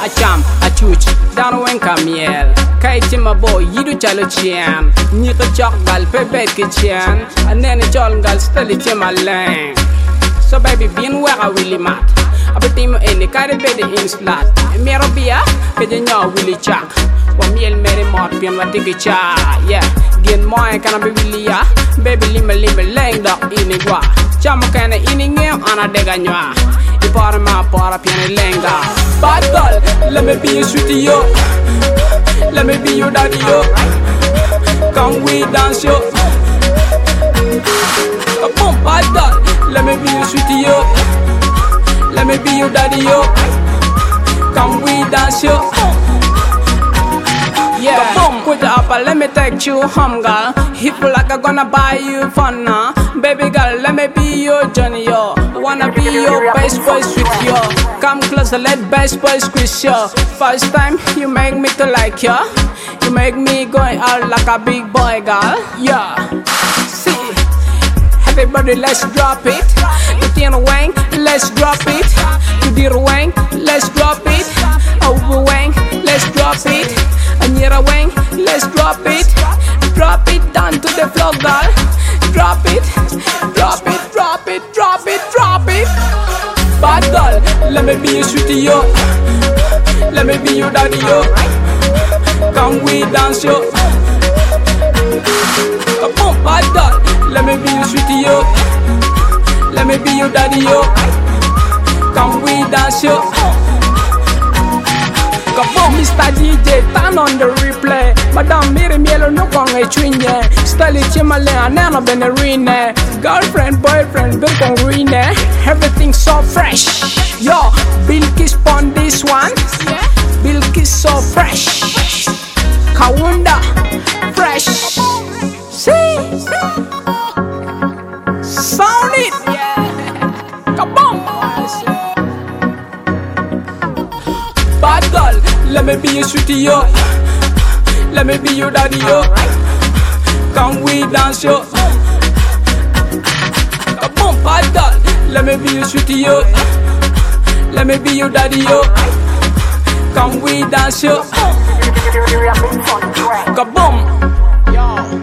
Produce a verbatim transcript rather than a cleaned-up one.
Acham, achuch, down when camiel. Kaiti my boy, yidu chalo chian. Nito chok gal pepe kitchen. And then it's all gal still it's my lane. So baby, being where I really mad. Abetim any carry bed in slat. Mero bia, kajanya willy chak. Wa miel meri mort pian wa tiki cha. Yeah, gin moy kana be willy ya. Baby lima lima leng dog ini gua. Chamo kana ini ngem ana dega nywa. Ipara ma para pian lenga. Bad girl, let me be your sweetie yo. Let me be your daddy yo. Come we dance yo. Come on, bad girl, let me be your sweetie yo. Let me be your daddy yo. Come we dance yo. Yeah, boom, put it up, let me take you home, girl. Hip like I'm gonna buy you fun now. Baby girl, let me be your Johnny yo. Wanna be your best boy sweet yo. Come closer, let best boy squeeze yo. First time you make me to like yo. You make me going out like a big boy, girl. Yeah, see, everybody let's drop it. You did a wang, let's drop it. You did a wang, let's drop it. Over wang, let's drop it. And you're a wang, let's drop it. Drop it down to the floor, girl. Drop it, drop it, drop it, drop it, drop it. Bad girl, let me be your sweetie yo. Let me be your daddy yo. Come we dance yo. Come on, bad girl, let me be your sweetie yo. Let me be your daddy yo. Come we dance yo. Come on, Mister D J, turn on the replay. Madame Miri Mielo no kong e chwinye. Stali chimale anano benerine. Girlfriend, boyfriend, bill kong rine. Everything so fresh. Yo, Bilkis pon this one. Bilkis so fresh. Kawunda, fresh. See? Sound it. Come on. Bad girl, let me be your sweetie yo. Let me be your daddy yo. Come we dance yo. Come on, bad girl, let me be your sweetie yo. Let me be your daddy yo. Come we dance yo. Kaboom. Yo.